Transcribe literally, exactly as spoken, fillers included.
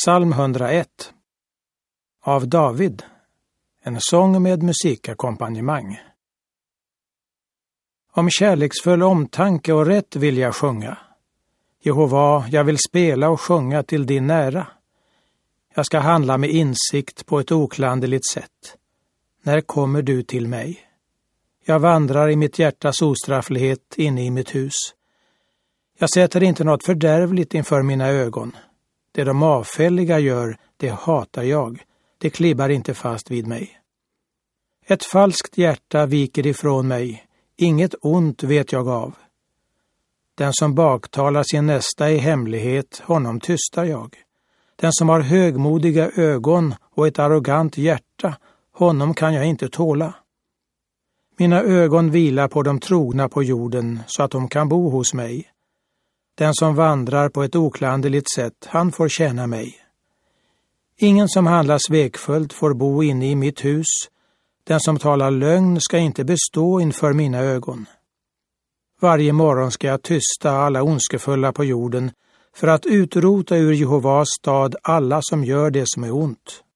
Psalm hundraett. Av David. En sång med musikampanjemang. Om kärleksfull omtanke och rätt vill jag sjunga. Jehova, jag vill spela och sjunga till din nära. Jag ska handla med insikt på ett oklanderligt sätt. När kommer du till mig? Jag vandrar i mitt hjärtas ostrafflighet inne i mitt hus. Jag sätter inte något fördärvligt inför mina ögon. Det de avfälliga gör, det hatar jag. Det klibbar inte fast vid mig. Ett falskt hjärta viker ifrån mig. Inget ont vet jag av. Den som baktalar sin nästa i hemlighet, honom tystar jag. Den som har högmodiga ögon och ett arrogant hjärta, honom kan jag inte tåla. Mina ögon vilar på de trogna på jorden så att de kan bo hos mig. Den som vandrar på ett oklanderligt sätt, han får tjäna mig. Ingen som handlar svekfullt får bo inne i mitt hus. Den som talar lögn ska inte bestå inför mina ögon. Varje morgon ska jag tysta alla ondskefulla på jorden för att utrota ur Jehovas stad alla som gör det som är ont.